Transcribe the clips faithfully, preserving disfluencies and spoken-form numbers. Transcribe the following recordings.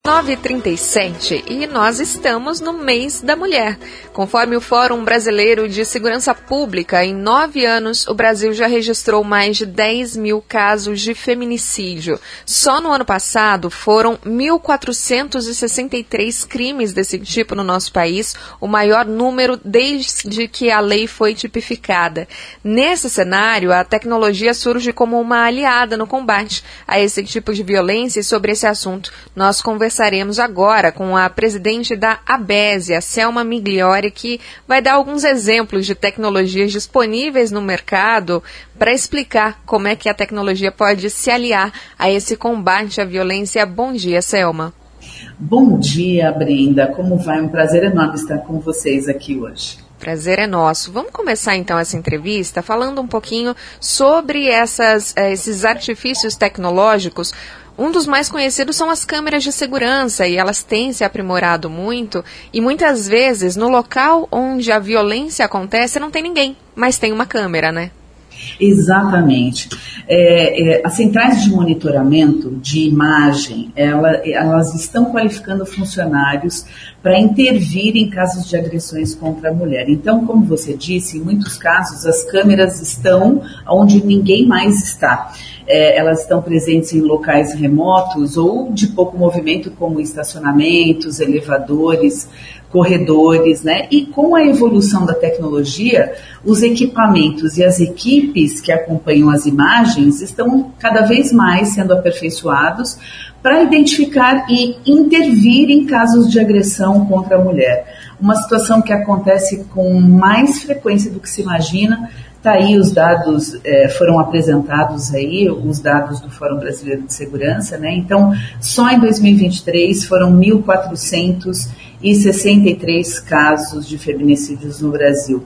nove e trinta e sete e nós estamos no mês da mulher. Conforme o Fórum Brasileiro de Segurança Pública, em nove anos o Brasil já registrou mais de dez mil casos de feminicídio. Só no ano passado foram mil quatrocentos e sessenta e três crimes desse tipo no nosso país, o maior número desde que a lei foi tipificada. Nesse cenário, a tecnologia surge como uma aliada no combate a esse tipo de violência, e sobre esse assunto nós conversamos Conversaremos agora com a presidente da ABESE, a Selma Migliori, que vai dar alguns exemplos de tecnologias disponíveis no mercado para explicar como é que a tecnologia pode se aliar a esse combate à violência. Bom dia, Selma. Bom dia, Brenda. Como vai? Um prazer enorme estar com vocês aqui hoje. Prazer é nosso. Vamos começar então essa entrevista falando um pouquinho sobre essas, esses artifícios tecnológicos. Um dos mais conhecidos são as câmeras de segurança, e elas têm se aprimorado muito, e muitas vezes no local onde a violência acontece não tem ninguém, mas tem uma câmera, né? Exatamente. É, é, as centrais de monitoramento de imagem, ela, elas estão qualificando funcionários para intervir em casos de agressões contra a mulher. Então, como você disse, em muitos casos as câmeras estão onde ninguém mais está. É, elas estão presentes em locais remotos ou de pouco movimento, como estacionamentos, elevadores, corredores, né? E com a evolução da tecnologia, os equipamentos e as equipes que acompanham as imagens estão cada vez mais sendo aperfeiçoados para identificar e intervir em casos de agressão contra a mulher. Uma situação que acontece com mais frequência do que se imagina. Está aí, os dados eh, foram apresentados aí, os dados do Fórum Brasileiro de Segurança, né? Então, só em dois mil e vinte e três foram mil quatrocentos e sessenta e três casos de feminicídios no Brasil.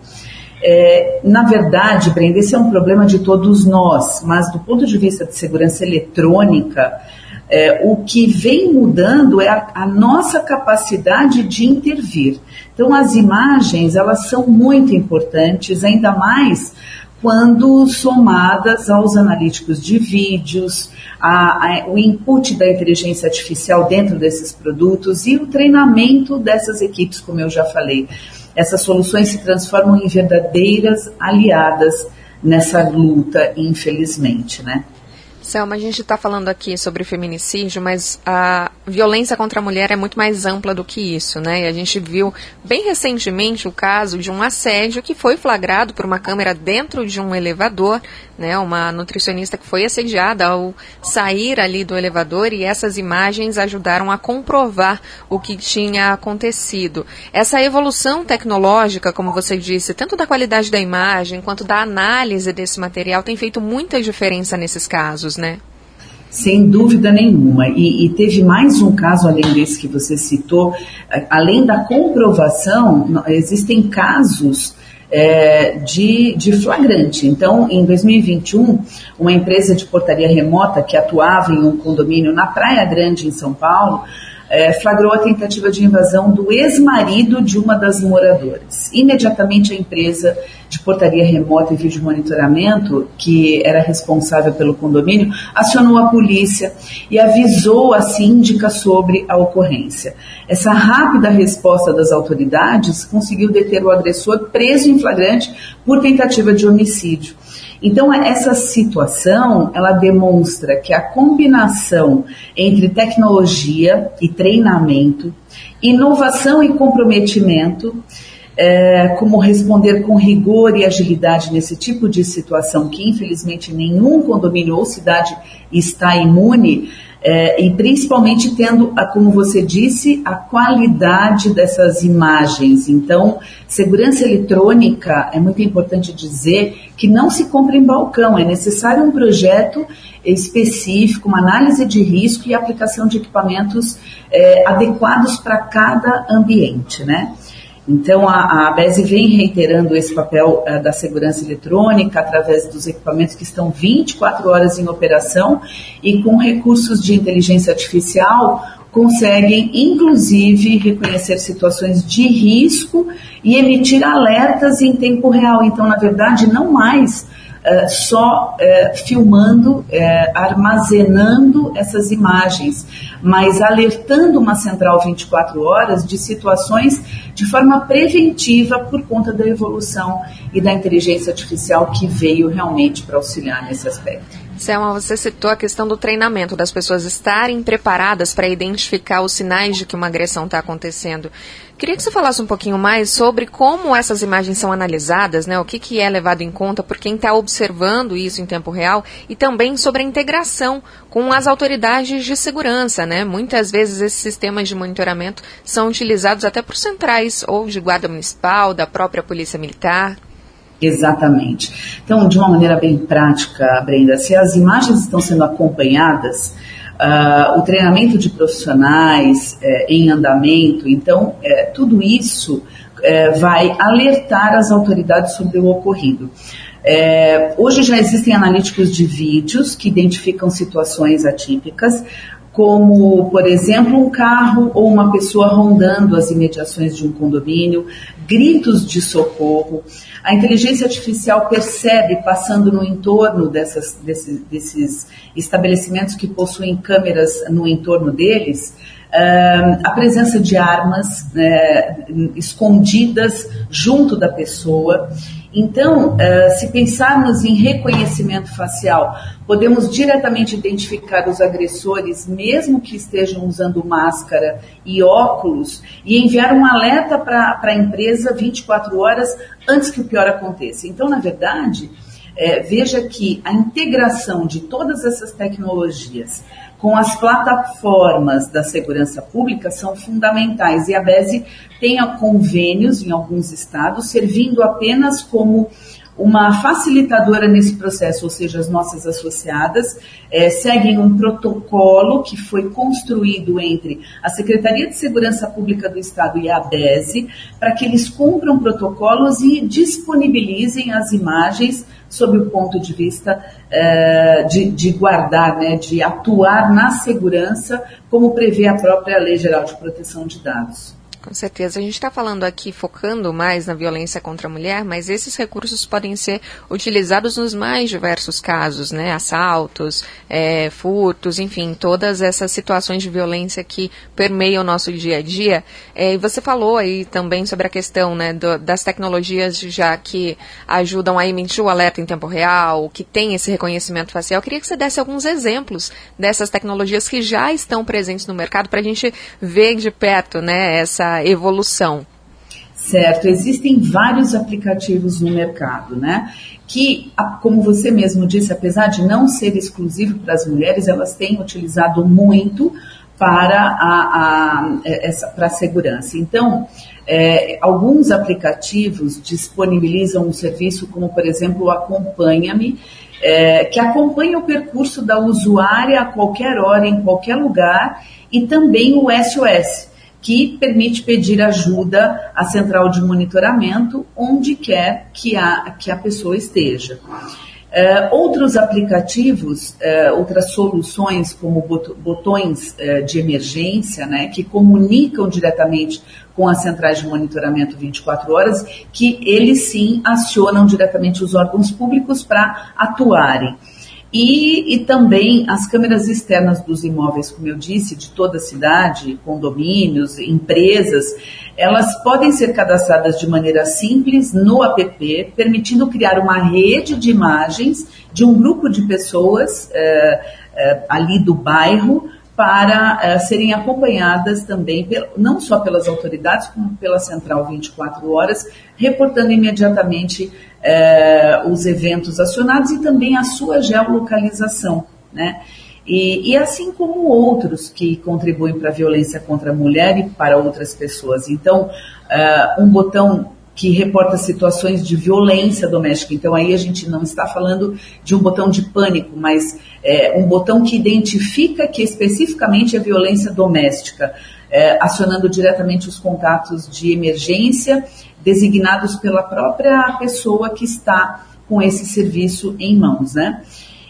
É, na verdade, Brenda, esse é um problema de todos nós, mas do ponto de vista de segurança eletrônica, é, o que vem mudando é a, a nossa capacidade de intervir. Então, as imagens, elas são muito importantes, ainda mais quando somadas aos analíticos de vídeos, a, a, o input da inteligência artificial dentro desses produtos e o treinamento dessas equipes, como eu já falei. Essas soluções se transformam em verdadeiras aliadas nessa luta, infelizmente, né? Selma, a gente está falando aqui sobre feminicídio, mas a violência contra a mulher é muito mais ampla do que isso, né? E a gente viu bem recentemente o caso de um assédio que foi flagrado por uma câmera dentro de um elevador, né? Uma nutricionista que foi assediada ao sair ali do elevador, e essas imagens ajudaram a comprovar o que tinha acontecido. Essa evolução tecnológica, como você disse, tanto da qualidade da imagem quanto da análise desse material, tem feito muita diferença nesses casos, né? Sem dúvida nenhuma. E, e teve mais um caso, além desse que você citou, além da comprovação, existem casos é, de, de flagrante. Então, em dois mil e vinte e um, uma empresa de portaria remota que atuava em um condomínio na Praia Grande, em São Paulo, É, flagrou a tentativa de invasão do ex-marido de uma das moradoras. Imediatamente a empresa de portaria remota e vídeo monitoramento, que era responsável pelo condomínio, acionou a polícia e avisou a síndica sobre a ocorrência. Essa rápida resposta das autoridades conseguiu deter o agressor preso em flagrante por tentativa de homicídio. Então, essa situação, ela demonstra que a combinação entre tecnologia e treinamento, inovação e comprometimento, é, como responder com rigor e agilidade nesse tipo de situação que, infelizmente, nenhum condomínio ou cidade está imune, é, e principalmente tendo, a, como você disse, a qualidade dessas imagens. Então, segurança eletrônica, é muito importante dizer que não se compra em balcão, é necessário um projeto específico, uma análise de risco e aplicação de equipamentos é, adequados para cada ambiente, né? Então, a, a ABESE vem reiterando esse papel uh, da segurança eletrônica através dos equipamentos que estão vinte e quatro horas em operação e com recursos de inteligência artificial conseguem, inclusive, reconhecer situações de risco e emitir alertas em tempo real. Então, na verdade, não mais uh, só uh, filmando, uh, armazenando essas imagens, mas alertando uma central vinte e quatro horas de situações de forma preventiva por conta da evolução e da inteligência artificial que veio realmente para auxiliar nesse aspecto. Selma, você citou a questão do treinamento, das pessoas estarem preparadas para identificar os sinais de que uma agressão está acontecendo. Queria que você falasse um pouquinho mais sobre como essas imagens são analisadas, né? O que, que é levado em conta por quem está observando isso em tempo real e também sobre a integração com as autoridades de segurança, né? Muitas vezes esses sistemas de monitoramento são utilizados até por centrais ou de guarda municipal, da própria polícia militar. Exatamente. Então, de uma maneira bem prática, Brenda, se as imagens estão sendo acompanhadas, uh, o treinamento de profissionais uh, em andamento, então, uh, tudo isso uh, vai alertar as autoridades sobre o ocorrido. Uh, hoje já existem analíticos de vídeos que identificam situações atípicas, como, por exemplo, um carro ou uma pessoa rondando as imediações de um condomínio, gritos de socorro. A inteligência artificial percebe, passando no entorno dessas, desses, desses estabelecimentos que possuem câmeras no entorno deles, uh, a presença de armas uh, escondidas junto da pessoa. Então, uh, se pensarmos em reconhecimento facial, podemos diretamente identificar os agressores, mesmo que estejam usando máscara e óculos, e enviar um alerta para a empresa vinte e quatro horas antes que o pior aconteça. Então, na verdade, é, veja que a integração de todas essas tecnologias com as plataformas da segurança pública são fundamentais, e a BESE tem convênios em alguns estados, servindo apenas como uma facilitadora nesse processo, ou seja, as nossas associadas é, seguem um protocolo que foi construído entre a Secretaria de Segurança Pública do Estado e a BESE, para que eles cumpram protocolos e disponibilizem as imagens sob o ponto de vista uh, de, de guardar, né, de atuar na segurança, como prevê a própria Lei Geral de Proteção de Dados. Com certeza. A gente está falando aqui, focando mais na violência contra a mulher, mas esses recursos podem ser utilizados nos mais diversos casos, né? Assaltos, é, furtos, enfim, todas essas situações de violência que permeiam o nosso dia a dia. É, e você falou aí também sobre a questão, né, do, das tecnologias já que ajudam a emitir o alerta em tempo real, que tem esse reconhecimento facial. Eu queria que você desse alguns exemplos dessas tecnologias que já estão presentes no mercado para a gente ver de perto, né, essa evolução. Certo, existem vários aplicativos no mercado, né, que, como você mesmo disse, apesar de não ser exclusivo para as mulheres, elas têm utilizado muito para a, a, essa, para a segurança. Então, é, alguns aplicativos disponibilizam um serviço como, por exemplo, o Acompanha-me, é, que acompanha o percurso da usuária a qualquer hora, em qualquer lugar, e também o S O S, que permite pedir ajuda à central de monitoramento onde quer que a, que a pessoa esteja. Uh, outros aplicativos, uh, outras soluções como bot- botões uh, de emergência, né, que comunicam diretamente com as centrais de monitoramento vinte e quatro horas, que eles sim acionam diretamente os órgãos públicos para atuarem. E, e também as câmeras externas dos imóveis, como eu disse, de toda a cidade, condomínios, empresas, elas podem ser cadastradas de maneira simples no app, permitindo criar uma rede de imagens de um grupo de pessoas eh, eh, ali do bairro para eh, serem acompanhadas também, não só pelas autoridades, como pela Central vinte e quatro horas, reportando imediatamente Eh, os eventos acionados e também a sua geolocalização, né? E, e assim como outros que contribuem para a violência contra a mulher e para outras pessoas. Então, uh, um botão que reporta situações de violência doméstica. Então, aí a gente não está falando de um botão de pânico, mas é, um botão que identifica que especificamente é violência doméstica, é, acionando diretamente os contatos de emergência designados pela própria pessoa que está com esse serviço em mãos, né?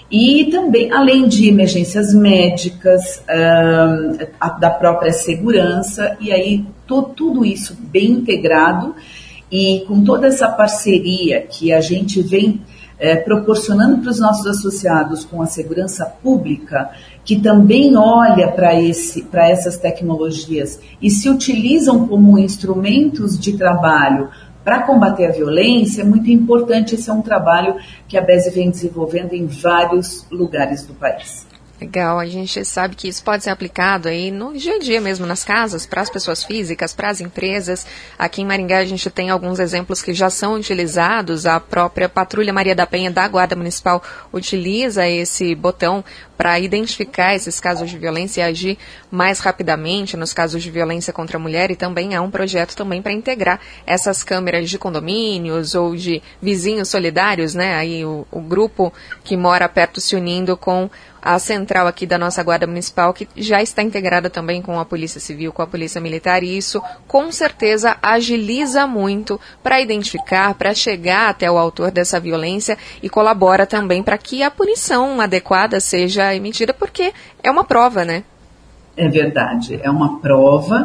E também, além de emergências médicas, uh, a, da própria segurança, e aí to, tudo isso bem integrado e com toda essa parceria que a gente vem é, proporcionando para os nossos associados com a segurança pública, que também olha para esse, para essas tecnologias e se utilizam como instrumentos de trabalho para combater a violência, é muito importante. Esse é um trabalho que a BESE vem desenvolvendo em vários lugares do país. Legal, a gente sabe que isso pode ser aplicado aí no dia a dia mesmo, nas casas, para as pessoas físicas, para as empresas. Aqui em Maringá a gente tem alguns exemplos que já são utilizados. A própria Patrulha Maria da Penha da Guarda Municipal utiliza esse botão para identificar esses casos de violência e agir mais rapidamente nos casos de violência contra a mulher, e também há um projeto também para integrar essas câmeras de condomínios ou de vizinhos solidários, né? Aí o, o grupo que mora perto se unindo com a central aqui da nossa Guarda Municipal, que já está integrada também com a Polícia Civil, com a Polícia Militar, e isso com certeza agiliza muito para identificar, para chegar até o autor dessa violência, e colabora também para que a punição adequada seja emitida, porque é uma prova, né? É verdade, é uma prova.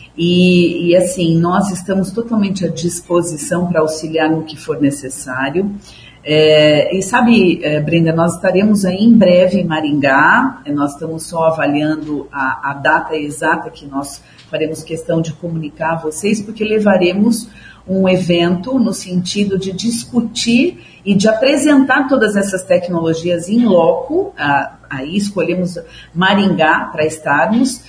E, e assim, nós estamos totalmente à disposição para auxiliar no que for necessário. É, e sabe, é, Brenda, nós estaremos aí em breve em Maringá. Nós estamos só avaliando a, a data exata que nós faremos questão de comunicar a vocês, porque levaremos um evento no sentido de discutir e de apresentar todas essas tecnologias em loco. Ah, aí escolhemos Maringá para estarmos,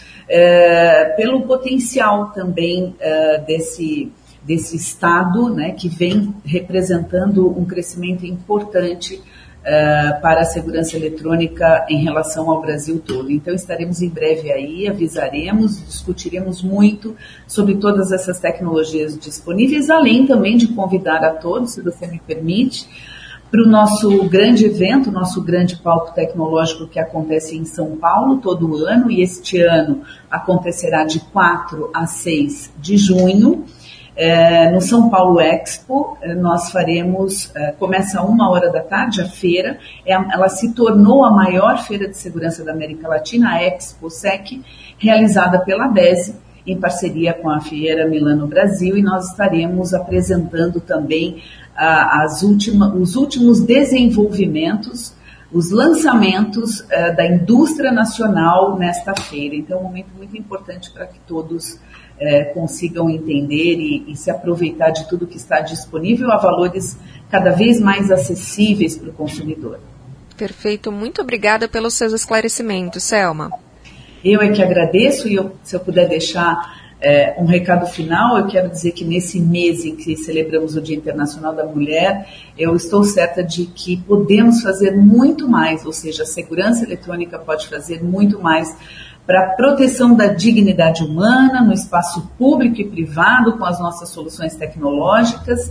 é, pelo potencial também é, desse... desse estado, né, que vem representando um crescimento importante uh, para a segurança eletrônica em relação ao Brasil todo. Então estaremos em breve aí, avisaremos, discutiremos muito sobre todas essas tecnologias disponíveis, além também de convidar a todos, se você me permite, para o nosso grande evento, nosso grande palco tecnológico que acontece em São Paulo todo ano, e este ano acontecerá de quatro a seis de junho. É, no São Paulo Expo, nós faremos, é, começa a uma hora da tarde a feira, é, ela se tornou a maior feira de segurança da América Latina, a ExpoSec, realizada pela BESE, em parceria com a Feira Milano Brasil, e nós estaremos apresentando também ah, as última, os últimos desenvolvimentos, os lançamentos uh, da indústria nacional nesta feira. Então é um momento muito importante para que todos uh, consigam entender e, e se aproveitar de tudo que está disponível a valores cada vez mais acessíveis para o consumidor. Perfeito, muito obrigada pelos seus esclarecimentos, Selma. Eu é que agradeço, e eu, se eu puder deixar É, um recado final, eu quero dizer que nesse mês em que celebramos o Dia Internacional da Mulher, eu estou certa de que podemos fazer muito mais, ou seja, a segurança eletrônica pode fazer muito mais para a proteção da dignidade humana no espaço público e privado com as nossas soluções tecnológicas,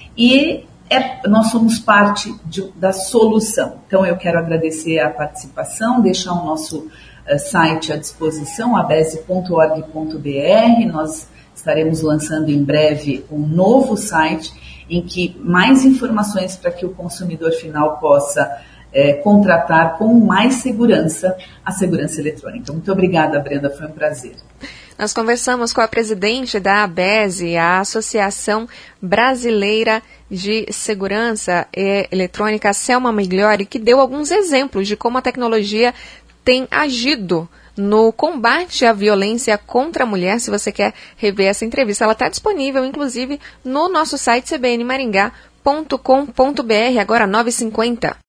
e é, nós somos parte de, da solução. Então eu quero agradecer a participação, deixar o nosso site à disposição, abese ponto org ponto br. Nós estaremos lançando em breve um novo site em que mais informações para que o consumidor final possa é, contratar com mais segurança a segurança eletrônica. Muito obrigada, Brenda, foi um prazer. Nós conversamos com a presidente da ABESE, a Associação Brasileira de Segurança Eletrônica, Selma Migliori, que deu alguns exemplos de como a tecnologia tem agido no combate à violência contra a mulher. Se você quer rever essa entrevista, ela está disponível, inclusive, no nosso site c b n maringá ponto com ponto b r, agora nove e cinquenta.